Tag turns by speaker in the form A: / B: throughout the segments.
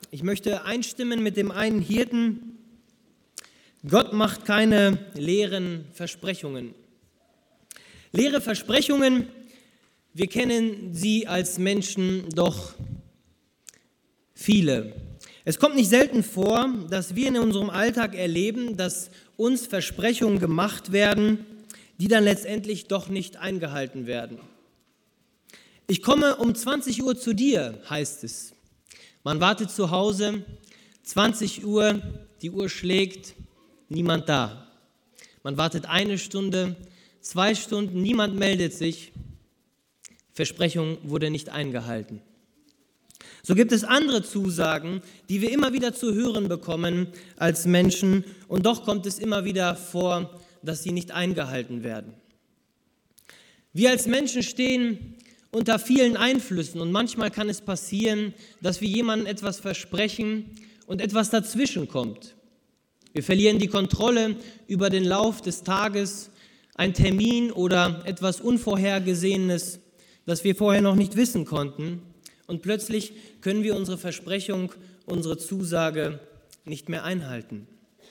A: Ich möchte einstimmen mit dem einen Hirten: Gott macht keine leeren Versprechungen. Leere Versprechungen, wir kennen sie als Menschen doch viele. Es kommt nicht selten vor, dass wir in unserem Alltag erleben, dass uns Versprechungen gemacht werden, die dann letztendlich doch nicht eingehalten werden. Ich komme um 20 Uhr zu dir, heißt es. Man wartet zu Hause, 20 Uhr, die Uhr schlägt, niemand da. Man wartet 1 Stunde, 2 Stunden, niemand meldet sich. Versprechung wurde nicht eingehalten. So gibt es andere Zusagen, die wir immer wieder zu hören bekommen als Menschen, und doch kommt es immer wieder vor, dass sie nicht eingehalten werden. Wir als Menschen stehen unter vielen Einflüssen und manchmal kann es passieren, dass wir jemandem etwas versprechen und etwas dazwischen kommt. Wir verlieren die Kontrolle über den Lauf des Tages, ein Termin oder etwas Unvorhergesehenes, das wir vorher noch nicht wissen konnten, und plötzlich können wir unsere Versprechung, unsere Zusage nicht mehr einhalten.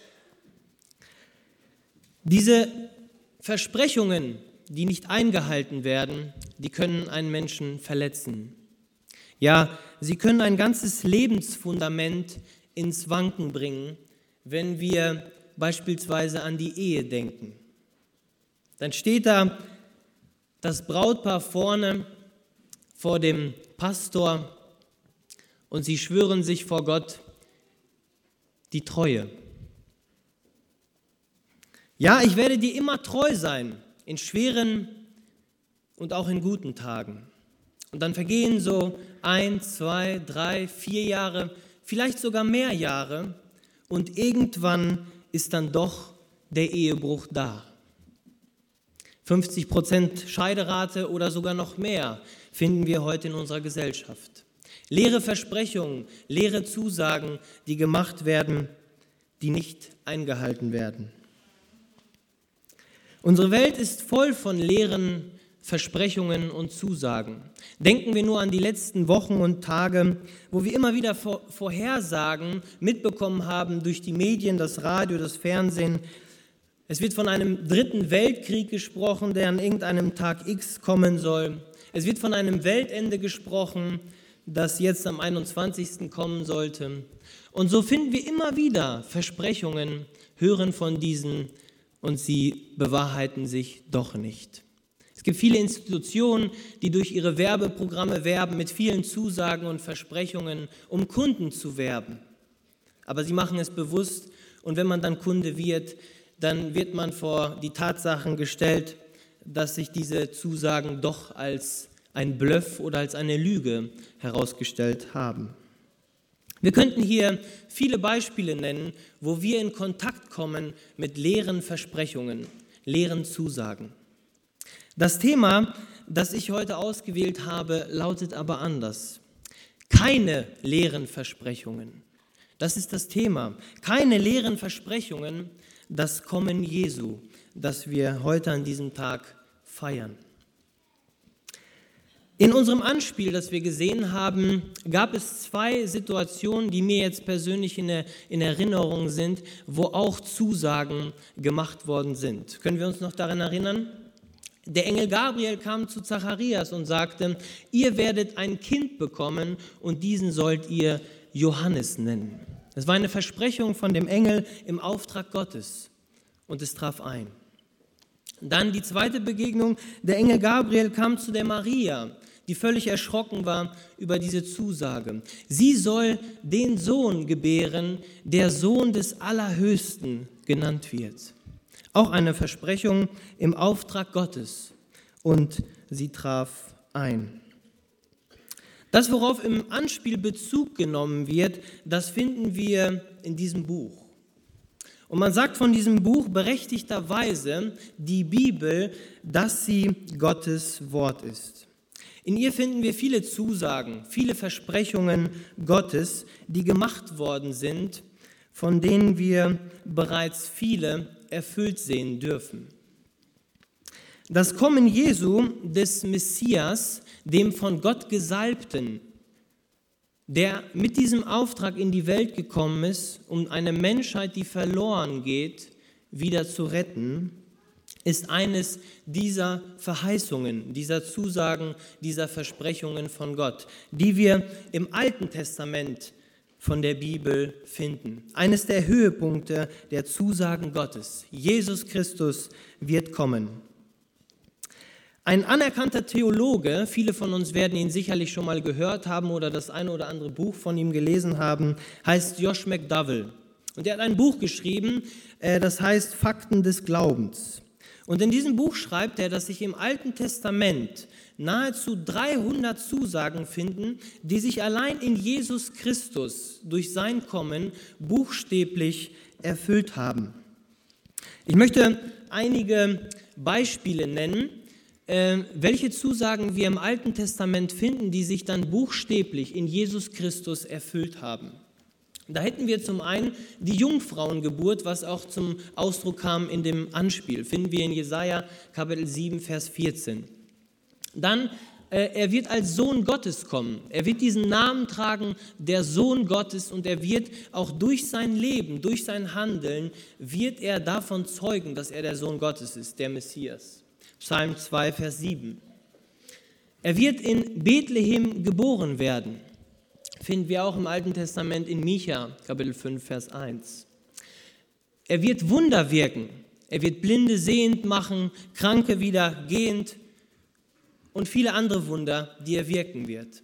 A: Diese Versprechungen, die nicht eingehalten werden, die können einen Menschen verletzen. Ja, sie können ein ganzes Lebensfundament ins Wanken bringen, wenn wir beispielsweise an die Ehe denken. Dann steht da das Brautpaar vorne vor dem Pastor und sie schwören sich vor Gott die Treue. Ja, ich werde dir immer treu sein, in schweren und auch in guten Tagen. Und dann vergehen so 1, 2, 3, 4 Jahre, vielleicht sogar mehr Jahre, und irgendwann ist dann doch der Ehebruch da. 50% Scheiderate oder sogar noch mehr finden wir heute in unserer Gesellschaft. Leere Versprechungen, leere Zusagen, die gemacht werden, die nicht eingehalten werden. Unsere Welt ist voll von leeren Versprechungen und Zusagen. Denken wir nur an die letzten Wochen und Tage, wo wir immer wieder Vorhersagen mitbekommen haben durch die Medien, das Radio, das Fernsehen. Es wird von einem 3. Weltkrieg gesprochen, der an irgendeinem Tag X kommen soll. Es wird von einem Weltende gesprochen, das jetzt am 21. kommen sollte. Und so finden wir immer wieder Versprechungen, hören von diesen, und sie bewahrheiten sich doch nicht. Es gibt viele Institutionen, die durch ihre Werbeprogramme werben mit vielen Zusagen und Versprechungen, um Kunden zu werben. Aber sie machen es bewusst, und wenn man dann Kunde wird, dann wird man vor die Tatsachen gestellt, dass sich diese Zusagen doch als ein Bluff oder als eine Lüge herausgestellt haben. Wir könnten hier viele Beispiele nennen, wo wir in Kontakt kommen mit leeren Versprechungen, leeren Zusagen. Das Thema, das ich heute ausgewählt habe, lautet aber anders. Keine leeren Versprechungen. Das ist das Thema. Keine leeren Versprechungen, das Kommen Jesu, das wir heute an diesem Tag feiern. In unserem Anspiel, das wir gesehen haben, gab es 2 Situationen, die mir jetzt persönlich in Erinnerung sind, wo auch Zusagen gemacht worden sind. Können wir uns noch daran erinnern? Der Engel Gabriel kam zu Zacharias und sagte: Ihr werdet ein Kind bekommen und diesen sollt ihr Johannes nennen. Das war eine Versprechung von dem Engel im Auftrag Gottes, und es traf ein. Dann die zweite Begegnung: Der Engel Gabriel kam zu der Maria, die völlig erschrocken war über diese Zusage. Sie soll den Sohn gebären, der Sohn des Allerhöchsten genannt wird. Auch eine Versprechung im Auftrag Gottes, und sie traf ein. Das, worauf im Anspiel Bezug genommen wird, das finden wir in diesem Buch. Und man sagt von diesem Buch berechtigterweise, die Bibel, dass sie Gottes Wort ist. In ihr finden wir viele Zusagen, viele Versprechungen Gottes, die gemacht worden sind, von denen wir bereits viele erfüllt sehen dürfen. Das Kommen Jesu, des Messias, dem von Gott Gesalbten, der mit diesem Auftrag in die Welt gekommen ist, um eine Menschheit, die verloren geht, wieder zu retten, ist eines dieser Verheißungen, dieser Zusagen, dieser Versprechungen von Gott, die wir im Alten Testament von der Bibel finden. Eines der Höhepunkte der Zusagen Gottes. Jesus Christus wird kommen. Ein anerkannter Theologe, viele von uns werden ihn sicherlich schon mal gehört haben oder das eine oder andere Buch von ihm gelesen haben, heißt Josh McDowell. Und er hat ein Buch geschrieben, das heißt Fakten des Glaubens. Und in diesem Buch schreibt er, dass sich im Alten Testament nahezu 300 Zusagen finden, die sich allein in Jesus Christus durch sein Kommen buchstäblich erfüllt haben. Ich möchte einige Beispiele nennen, welche Zusagen wir im Alten Testament finden, die sich dann buchstäblich in Jesus Christus erfüllt haben. Da hätten wir zum einen die Jungfrauengeburt, was auch zum Ausdruck kam in dem Anspiel. Finden wir in Jesaja Kapitel 7, Vers 14. Dann, er wird als Sohn Gottes kommen. Er wird diesen Namen tragen, der Sohn Gottes, und er wird auch durch sein Leben, durch sein Handeln, wird er davon zeugen, dass er der Sohn Gottes ist, der Messias. Psalm 2, Vers 7. Er wird in Bethlehem geboren werden. Finden wir auch im Alten Testament in Micha, Kapitel 5, Vers 1. Er wird Wunder wirken. Er wird Blinde sehend machen, Kranke wieder gehend und viele andere Wunder, die er wirken wird.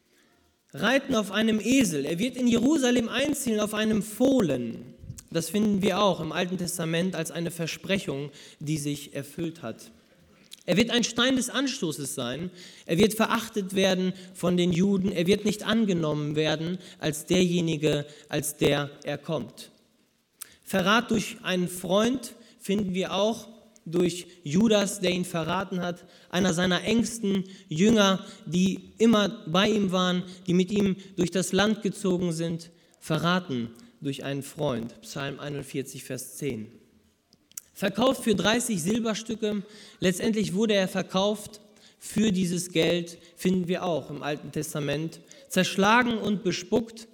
A: Reiten auf einem Esel. Er wird in Jerusalem einziehen auf einem Fohlen. Das finden wir auch im Alten Testament als eine Versprechung, die sich erfüllt hat. Er wird ein Stein des Anstoßes sein, er wird verachtet werden von den Juden, er wird nicht angenommen werden als derjenige, als der er kommt. Verrat durch einen Freund finden wir auch durch Judas, der ihn verraten hat, einer seiner engsten Jünger, die immer bei ihm waren, die mit ihm durch das Land gezogen sind, verraten durch einen Freund. Psalm 41, Vers 10. Verkauft für 30 Silberstücke, letztendlich wurde er verkauft für dieses Geld, finden wir auch im Alten Testament. Zerschlagen und bespuckt,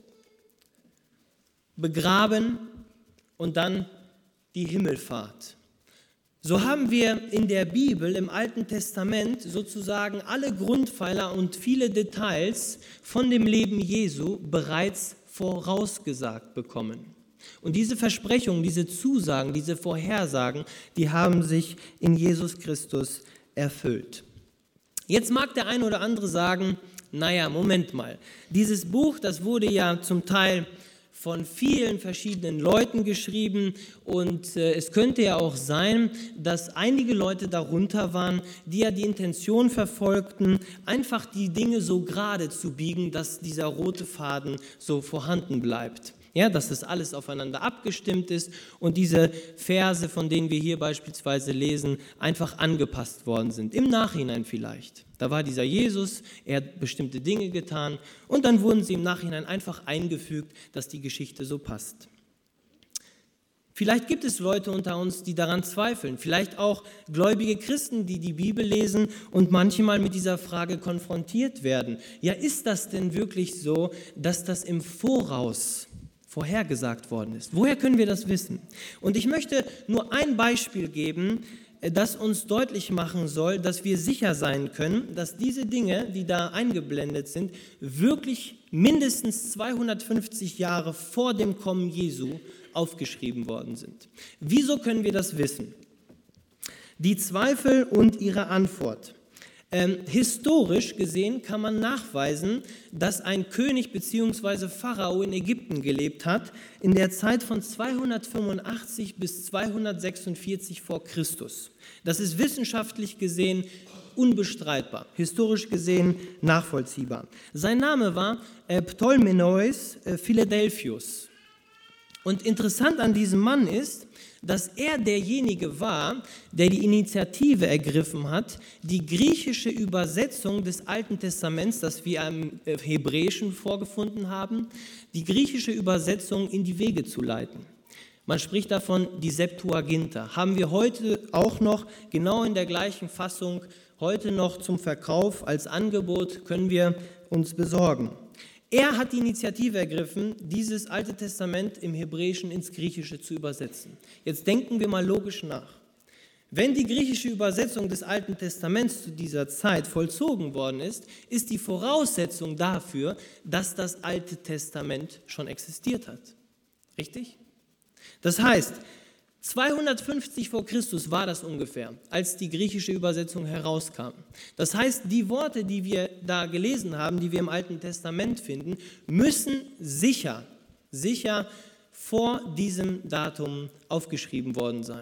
A: begraben und dann die Himmelfahrt. So haben wir in der Bibel, im Alten Testament, sozusagen alle Grundpfeiler und viele Details von dem Leben Jesu bereits vorausgesagt bekommen. Und diese Versprechungen, diese Zusagen, diese Vorhersagen, die haben sich in Jesus Christus erfüllt. Jetzt mag der eine oder andere sagen, naja, Moment mal, dieses Buch, das wurde ja zum Teil von vielen verschiedenen Leuten geschrieben und es könnte ja auch sein, dass einige Leute darunter waren, die ja die Intention verfolgten, einfach die Dinge so gerade zu biegen, dass dieser rote Faden so vorhanden bleibt. Ja, dass das alles aufeinander abgestimmt ist und diese Verse, von denen wir hier beispielsweise lesen, einfach angepasst worden sind. Im Nachhinein vielleicht. Da war dieser Jesus, er hat bestimmte Dinge getan und dann wurden sie im Nachhinein einfach eingefügt, dass die Geschichte so passt. Vielleicht gibt es Leute unter uns, die daran zweifeln, vielleicht auch gläubige Christen, die die Bibel lesen und manchmal mit dieser Frage konfrontiert werden. Ja, ist das denn wirklich so, dass das im Voraus vorhergesagt worden ist? Woher können wir das wissen? Und ich möchte nur ein Beispiel geben, das uns deutlich machen soll, dass wir sicher sein können, dass diese Dinge, die da eingeblendet sind, wirklich mindestens 250 Jahre vor dem Kommen Jesu aufgeschrieben worden sind. Wieso können wir das wissen? Die Zweifel und ihre Antwort. Historisch gesehen kann man nachweisen, dass ein König bzw. Pharao in Ägypten gelebt hat, in der Zeit von 285 bis 246 vor Christus. Das ist wissenschaftlich gesehen unbestreitbar, historisch gesehen nachvollziehbar. Sein Name war Ptolemäus Philadelphus. Und interessant an diesem Mann ist, dass er derjenige war, der die Initiative ergriffen hat, die griechische Übersetzung des Alten Testaments, das wir im Hebräischen vorgefunden haben, die griechische Übersetzung in die Wege zu leiten. Man spricht davon die Septuaginta. Haben wir heute auch noch genau in der gleichen Fassung, heute noch zum Verkauf als Angebot, können wir uns besorgen. Er hat die Initiative ergriffen, dieses Alte Testament im Hebräischen ins Griechische zu übersetzen. Jetzt denken wir mal logisch nach. Wenn die griechische Übersetzung des Alten Testaments zu dieser Zeit vollzogen worden ist, ist die Voraussetzung dafür, dass das Alte Testament schon existiert hat. Richtig? Das heißt, 250 vor Christus war das ungefähr, als die griechische Übersetzung herauskam. Das heißt, die Worte, die wir da gelesen haben, die wir im Alten Testament finden, müssen sicher vor diesem Datum aufgeschrieben worden sein.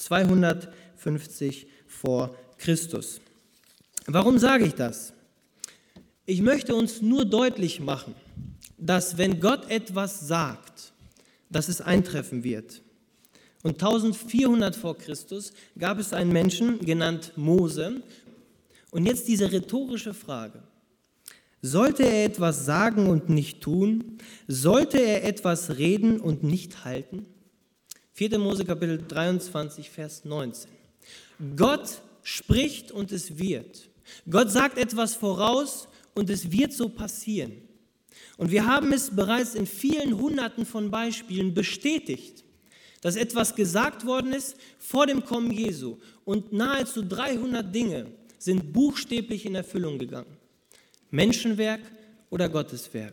A: 250 vor Christus. Warum sage ich das? Ich möchte uns nur deutlich machen, dass wenn Gott etwas sagt, dass es eintreffen wird. Und 1400 vor Christus gab es einen Menschen, genannt Mose. Und jetzt diese rhetorische Frage. Sollte er etwas sagen und nicht tun? Sollte er etwas reden und nicht halten? 4. Mose Kapitel 23, Vers 19. Gott spricht und es wird. Gott sagt etwas voraus und es wird so passieren. Und wir haben es bereits in vielen Hunderten von Beispielen bestätigt, dass etwas gesagt worden ist vor dem Kommen Jesu und nahezu 300 Dinge sind buchstäblich in Erfüllung gegangen. Menschenwerk oder Gotteswerk.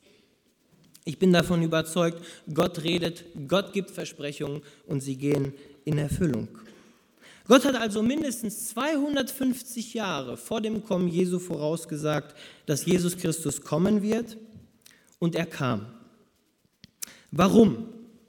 A: Ich bin davon überzeugt, Gott redet, Gott gibt Versprechungen und sie gehen in Erfüllung. Gott hat also mindestens 250 Jahre vor dem Kommen Jesu vorausgesagt, dass Jesus Christus kommen wird und er kam. Warum?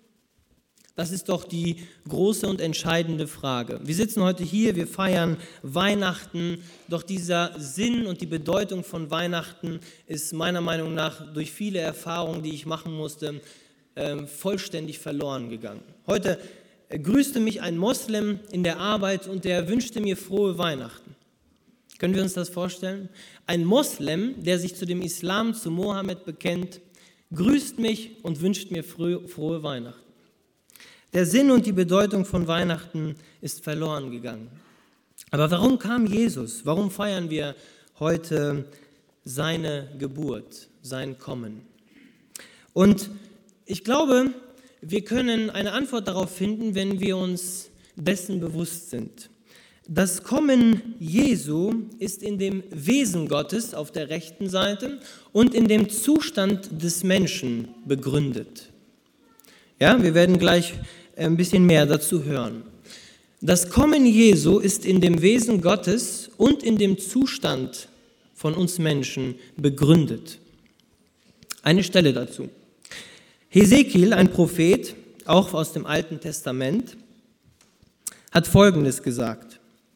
A: Das ist doch die große und entscheidende Frage. Wir sitzen heute hier, wir feiern Weihnachten, doch dieser Sinn und die Bedeutung von Weihnachten ist meiner Meinung nach durch viele Erfahrungen, die ich machen musste, vollständig verloren gegangen. Heute grüßte mich ein Moslem in der Arbeit und der wünschte mir frohe Weihnachten. Können wir uns das vorstellen? Ein Moslem, der sich zu dem Islam, zu Mohammed bekennt, grüßt mich und wünscht mir frohe Weihnachten. Der Sinn und die Bedeutung von Weihnachten ist verloren gegangen. Aber warum kam Jesus? Warum feiern wir heute seine Geburt, sein Kommen? Und ich glaube, wir können eine Antwort darauf finden, wenn wir uns dessen bewusst sind. Das Kommen Jesu ist in dem Wesen Gottes auf der rechten Seite und in dem Zustand des Menschen begründet. Ja, wir werden gleich ein bisschen mehr dazu hören. Das Kommen Jesu ist in dem Wesen Gottes und in dem Zustand von uns Menschen begründet. Eine Stelle dazu. Hesekiel, ein Prophet, auch aus dem Alten Testament, hat Folgendes gesagt,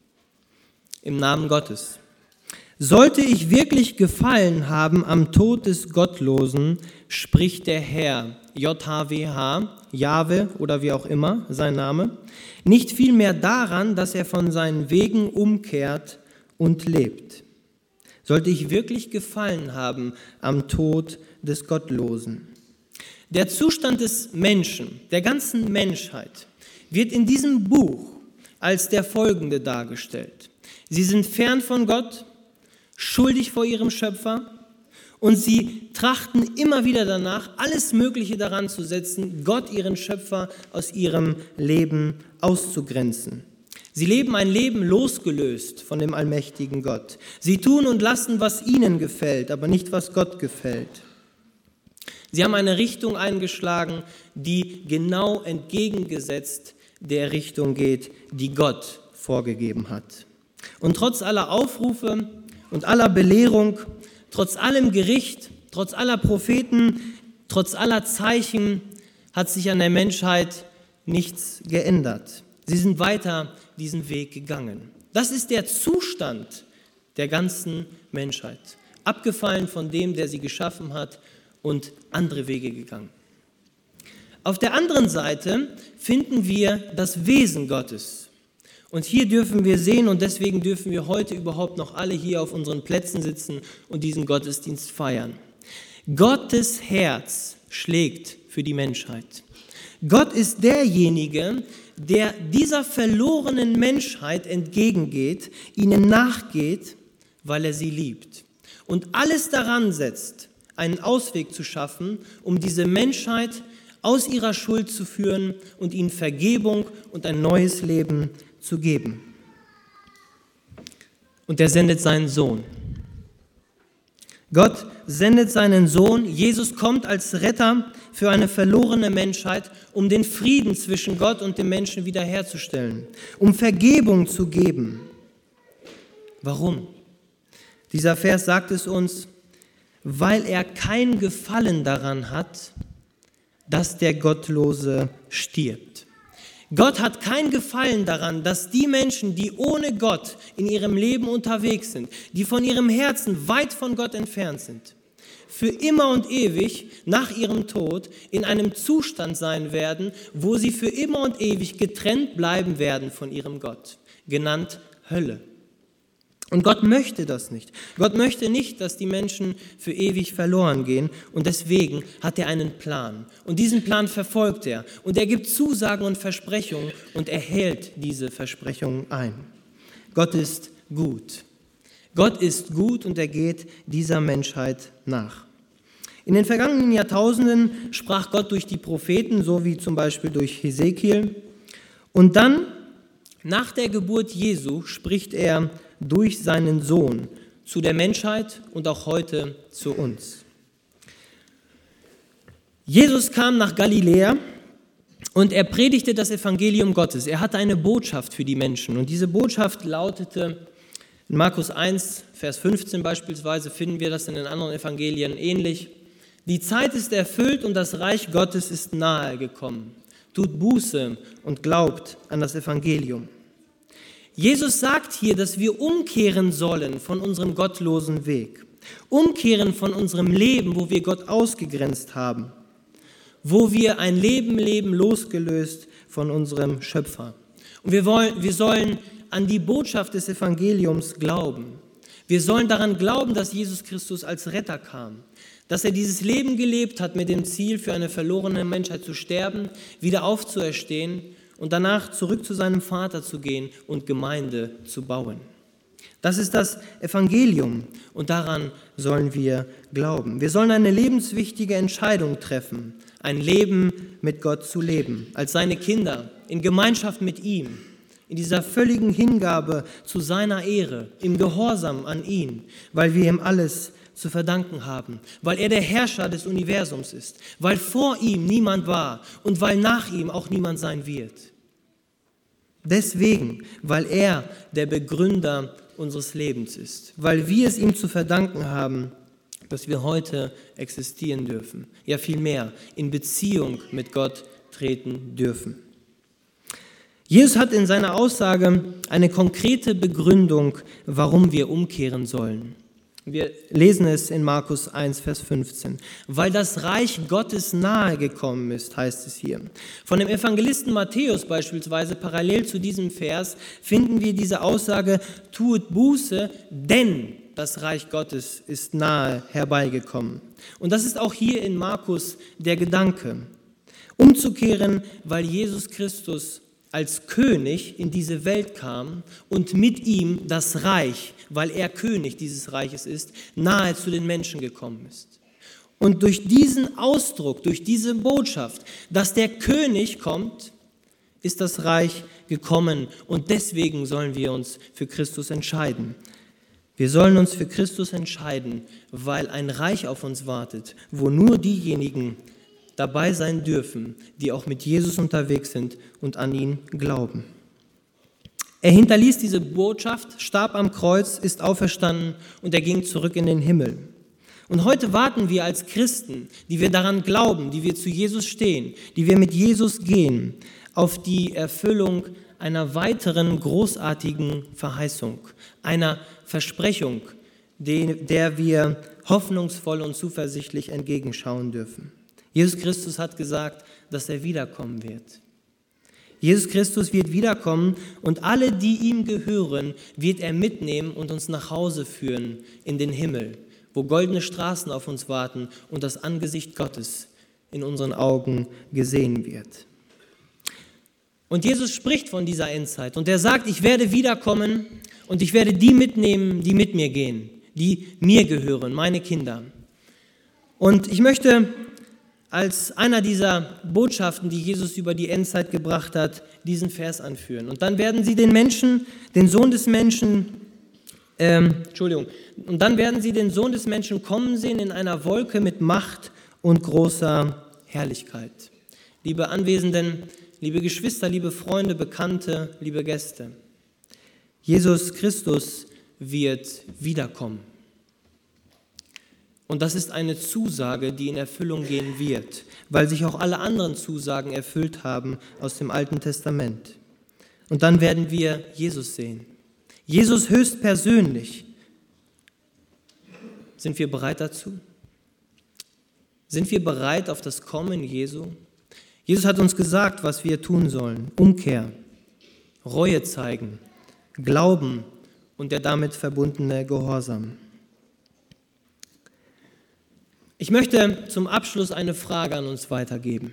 A: im Namen Gottes. Sollte ich wirklich Gefallen haben am Tod des Gottlosen, spricht der Herr, JHWH, Jahwe oder wie auch immer, sein Name, nicht vielmehr daran, dass er von seinen Wegen umkehrt und lebt. Sollte ich wirklich Gefallen haben am Tod des Gottlosen. Der Zustand des Menschen, der ganzen Menschheit, wird in diesem Buch als der folgende dargestellt. Sie sind fern von Gott, schuldig vor ihrem Schöpfer und sie trachten immer wieder danach, alles Mögliche daran zu setzen, Gott, ihren Schöpfer, aus ihrem Leben auszugrenzen. Sie leben ein Leben losgelöst von dem allmächtigen Gott. Sie tun und lassen, was ihnen gefällt, aber nicht, was Gott gefällt. Sie haben eine Richtung eingeschlagen, die genau entgegengesetzt der Richtung geht, die Gott vorgegeben hat. Und trotz aller Aufrufe und aller Belehrung, trotz allem Gericht, trotz aller Propheten, trotz aller Zeichen hat sich an der Menschheit nichts geändert. Sie sind weiter diesen Weg gegangen. Das ist der Zustand der ganzen Menschheit. Abgefallen von dem, der sie geschaffen hat und andere Wege gegangen. Auf der anderen Seite finden wir das Wesen Gottes. Und hier dürfen wir sehen und deswegen dürfen wir heute überhaupt noch alle hier auf unseren Plätzen sitzen und diesen Gottesdienst feiern. Gottes Herz schlägt für die Menschheit. Gott ist derjenige, der dieser verlorenen Menschheit entgegengeht, ihnen nachgeht, weil er sie liebt. Und alles daran setzt, einen Ausweg zu schaffen, um diese Menschheit aus ihrer Schuld zu führen und ihnen Vergebung und ein neues Leben zu geben. Und er sendet seinen Sohn. Gott sendet seinen Sohn. Jesus kommt als Retter für eine verlorene Menschheit, um den Frieden zwischen Gott und dem Menschen wiederherzustellen, um Vergebung zu geben. Warum? Dieser Vers sagt es uns, weil er kein Gefallen daran hat, dass der Gottlose stirbt. Gott hat kein Gefallen daran, dass die Menschen, die ohne Gott in ihrem Leben unterwegs sind, die von ihrem Herzen weit von Gott entfernt sind, für immer und ewig nach ihrem Tod in einem Zustand sein werden, wo sie für immer und ewig getrennt bleiben werden von ihrem Gott, genannt Hölle. Und Gott möchte das nicht. Gott möchte nicht, dass die Menschen für ewig verloren gehen und deswegen hat er einen Plan. Und diesen Plan verfolgt er und er gibt Zusagen und Versprechungen und er hält diese Versprechungen ein. Gott ist gut. Gott ist gut und er geht dieser Menschheit nach. In den vergangenen Jahrtausenden sprach Gott durch die Propheten, so wie zum Beispiel durch Hesekiel. Und dann, nach der Geburt Jesu, spricht er durch seinen Sohn zu der Menschheit und auch heute zu uns. Jesus kam nach Galiläa und er predigte das Evangelium Gottes. Er hatte eine Botschaft für die Menschen und diese Botschaft lautete, in Markus 1, Vers 15 beispielsweise, finden wir das in den anderen Evangelien ähnlich: Die Zeit ist erfüllt und das Reich Gottes ist nahe gekommen. Tut Buße und glaubt an das Evangelium. Jesus sagt hier, dass wir umkehren sollen von unserem gottlosen Weg, umkehren von unserem Leben, wo wir Gott ausgegrenzt haben, wo wir ein Leben leben, losgelöst von unserem Schöpfer. Und wir sollen an die Botschaft des Evangeliums glauben. Wir sollen daran glauben, dass Jesus Christus als Retter kam, dass er dieses Leben gelebt hat mit dem Ziel, für eine verlorene Menschheit zu sterben, wieder aufzuerstehen und danach zurück zu seinem Vater zu gehen und Gemeinde zu bauen. Das ist das Evangelium und daran sollen wir glauben. Wir sollen eine lebenswichtige Entscheidung treffen, ein Leben mit Gott zu leben, als seine Kinder, in Gemeinschaft mit ihm, in dieser völligen Hingabe zu seiner Ehre, im Gehorsam an ihn, weil wir ihm alles zu verdanken haben, weil er der Herrscher des Universums ist, weil vor ihm niemand war und weil nach ihm auch niemand sein wird. Deswegen, weil er der Begründer unseres Lebens ist, weil wir es ihm zu verdanken haben, dass wir heute existieren dürfen, ja vielmehr in Beziehung mit Gott treten dürfen. Jesus hat in seiner Aussage eine konkrete Begründung, warum wir umkehren sollen. Wir lesen es in Markus 1, Vers 15. Weil das Reich Gottes nahe gekommen ist, heißt es hier. Von dem Evangelisten Matthäus beispielsweise, parallel zu diesem Vers, finden wir diese Aussage, tut Buße, denn das Reich Gottes ist nahe herbeigekommen. Und das ist auch hier in Markus der Gedanke. Umzukehren, weil Jesus Christus als König in diese Welt kam und mit ihm das Reich, weil er König dieses Reiches ist, nahe zu den Menschen gekommen ist. Und durch diesen Ausdruck, durch diese Botschaft, dass der König kommt, ist das Reich gekommen und deswegen sollen wir uns für Christus entscheiden. Wir sollen uns für Christus entscheiden, weil ein Reich auf uns wartet, wo nur diejenigen dabei sein dürfen, die auch mit Jesus unterwegs sind und an ihn glauben. Er hinterließ diese Botschaft, starb am Kreuz, ist auferstanden und er ging zurück in den Himmel. Und heute warten wir als Christen, die wir daran glauben, die wir zu Jesus stehen, die wir mit Jesus gehen, auf die Erfüllung einer weiteren großartigen Verheißung, einer Versprechung, der wir hoffnungsvoll und zuversichtlich entgegenschauen dürfen. Jesus Christus hat gesagt, dass er wiederkommen wird. Jesus Christus wird wiederkommen und alle, die ihm gehören, wird er mitnehmen und uns nach Hause führen in den Himmel, wo goldene Straßen auf uns warten und das Angesicht Gottes in unseren Augen gesehen wird. Und Jesus spricht von dieser Endzeit und er sagt, ich werde wiederkommen und ich werde die mitnehmen, die mit mir gehen, die mir gehören, meine Kinder. Und ich möchte als einer dieser Botschaften, die Jesus über die Endzeit gebracht hat, diesen Vers anführen. Und dann werden sie den Sohn des Menschen kommen sehen in einer Wolke mit Macht und großer Herrlichkeit. Liebe Anwesenden, liebe Geschwister, liebe Freunde, Bekannte, liebe Gäste, Jesus Christus wird wiederkommen. Und das ist eine Zusage, die in Erfüllung gehen wird, weil sich auch alle anderen Zusagen erfüllt haben aus dem Alten Testament. Und dann werden wir Jesus sehen. Jesus höchstpersönlich. Sind wir bereit dazu? Sind wir bereit auf das Kommen Jesu? Jesus hat uns gesagt, was wir tun sollen. Umkehr, Reue zeigen, Glauben und der damit verbundene Gehorsam. Ich möchte zum Abschluss eine Frage an uns weitergeben.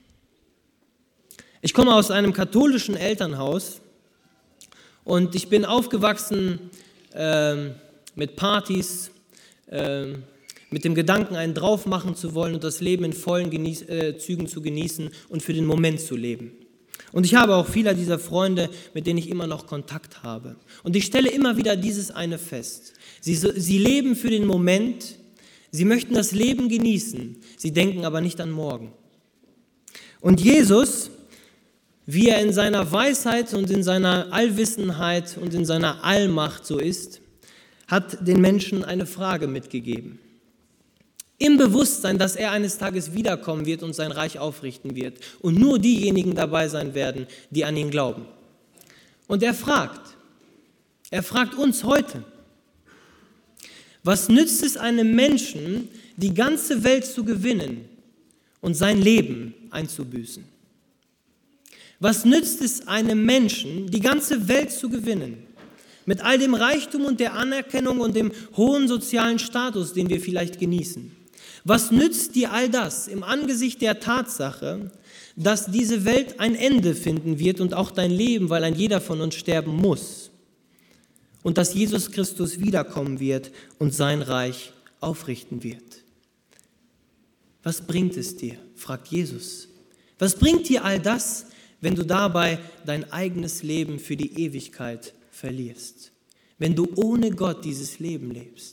A: Ich komme aus einem katholischen Elternhaus und ich bin aufgewachsen mit Partys, mit dem Gedanken, einen drauf machen zu wollen und das Leben in vollen Zügen zu genießen und für den Moment zu leben. Und ich habe auch viele dieser Freunde, mit denen ich immer noch Kontakt habe. Und ich stelle immer wieder dieses eine fest. Sie leben für den Moment. Sie möchten das Leben genießen, sie denken aber nicht an morgen. Und Jesus, wie er in seiner Weisheit und in seiner Allwissenheit und in seiner Allmacht so ist, hat den Menschen eine Frage mitgegeben. Im Bewusstsein, dass er eines Tages wiederkommen wird und sein Reich aufrichten wird und nur diejenigen dabei sein werden, die an ihn glauben. Und er fragt uns heute: Was nützt es einem Menschen, die ganze Welt zu gewinnen und sein Leben einzubüßen? Was nützt es einem Menschen, die ganze Welt zu gewinnen, mit all dem Reichtum und der Anerkennung und dem hohen sozialen Status, den wir vielleicht genießen? Was nützt dir all das im Angesicht der Tatsache, dass diese Welt ein Ende finden wird und auch dein Leben, weil ein jeder von uns sterben muss? Und dass Jesus Christus wiederkommen wird und sein Reich aufrichten wird. Was bringt es dir? Fragt Jesus. Was bringt dir all das, wenn du dabei dein eigenes Leben für die Ewigkeit verlierst? Wenn du ohne Gott dieses Leben lebst?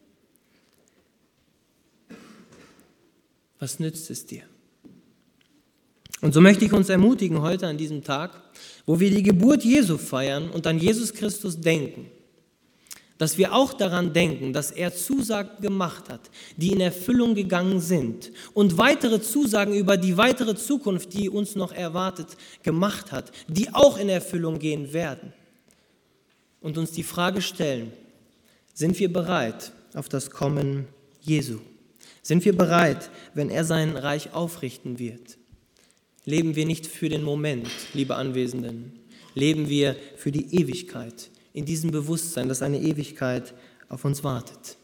A: Was nützt es dir? Und so möchte ich uns ermutigen heute an diesem Tag, wo wir die Geburt Jesu feiern und an Jesus Christus denken, dass wir auch daran denken, dass er Zusagen gemacht hat, die in Erfüllung gegangen sind und weitere Zusagen über die weitere Zukunft, die uns noch erwartet, gemacht hat, die auch in Erfüllung gehen werden. Und uns die Frage stellen: Sind wir bereit auf das Kommen Jesu? Sind wir bereit, wenn er sein Reich aufrichten wird? Leben wir nicht für den Moment, liebe Anwesenden, leben wir für die Ewigkeit, in diesem Bewusstsein, dass eine Ewigkeit auf uns wartet.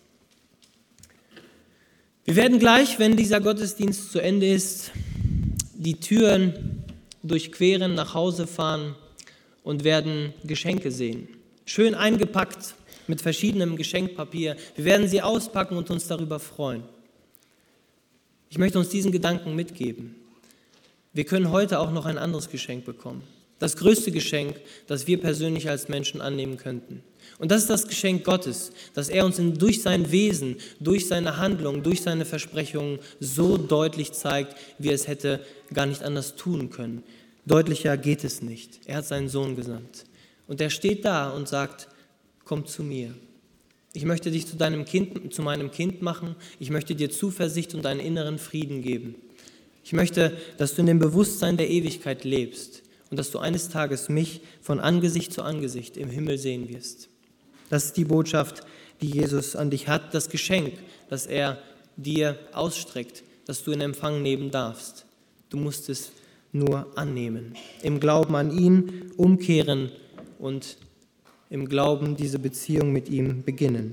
A: Wir werden gleich, wenn dieser Gottesdienst zu Ende ist, die Türen durchqueren, nach Hause fahren und werden Geschenke sehen. Schön eingepackt mit verschiedenem Geschenkpapier. Wir werden sie auspacken und uns darüber freuen. Ich möchte uns diesen Gedanken mitgeben. Wir können heute auch noch ein anderes Geschenk bekommen. Das größte Geschenk, das wir persönlich als Menschen annehmen könnten. Und das ist das Geschenk Gottes, dass er uns durch sein Wesen, durch seine Handlung, durch seine Versprechungen so deutlich zeigt, wie er es hätte gar nicht anders tun können. Deutlicher geht es nicht. Er hat seinen Sohn gesandt. Und er steht da und sagt: Komm zu mir. Ich möchte dich zu meinem Kind machen. Ich möchte dir Zuversicht und einen inneren Frieden geben. Ich möchte, dass du in dem Bewusstsein der Ewigkeit lebst und dass du eines Tages mich von Angesicht zu Angesicht im Himmel sehen wirst. Das ist die Botschaft, die Jesus an dich hat, das Geschenk, das er dir ausstreckt, dass du in Empfang nehmen darfst. Du musst es nur annehmen, im Glauben an ihn umkehren und im Glauben diese Beziehung mit ihm beginnen.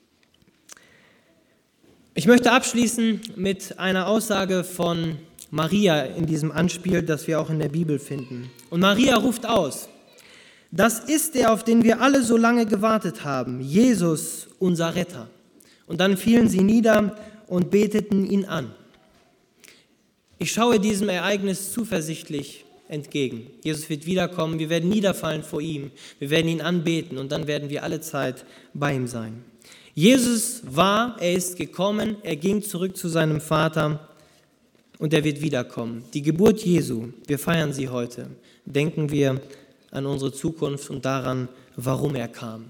A: Ich möchte abschließen mit einer Aussage von Maria in diesem Anspiel, das wir auch in der Bibel finden. Und Maria ruft aus: Das ist der, auf den wir alle so lange gewartet haben, Jesus, unser Retter. Und dann fielen sie nieder und beteten ihn an. Ich schaue diesem Ereignis zuversichtlich entgegen. Jesus wird wiederkommen, wir werden niederfallen vor ihm, wir werden ihn anbeten und dann werden wir alle Zeit bei ihm sein. Jesus er ist gekommen, er ging zurück zu seinem Vater und er wird wiederkommen. Die Geburt Jesu, wir feiern sie heute. Denken wir an unsere Zukunft und daran, warum er kam.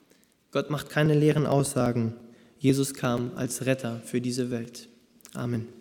A: Gott macht keine leeren Aussagen. Jesus kam als Retter für diese Welt. Amen.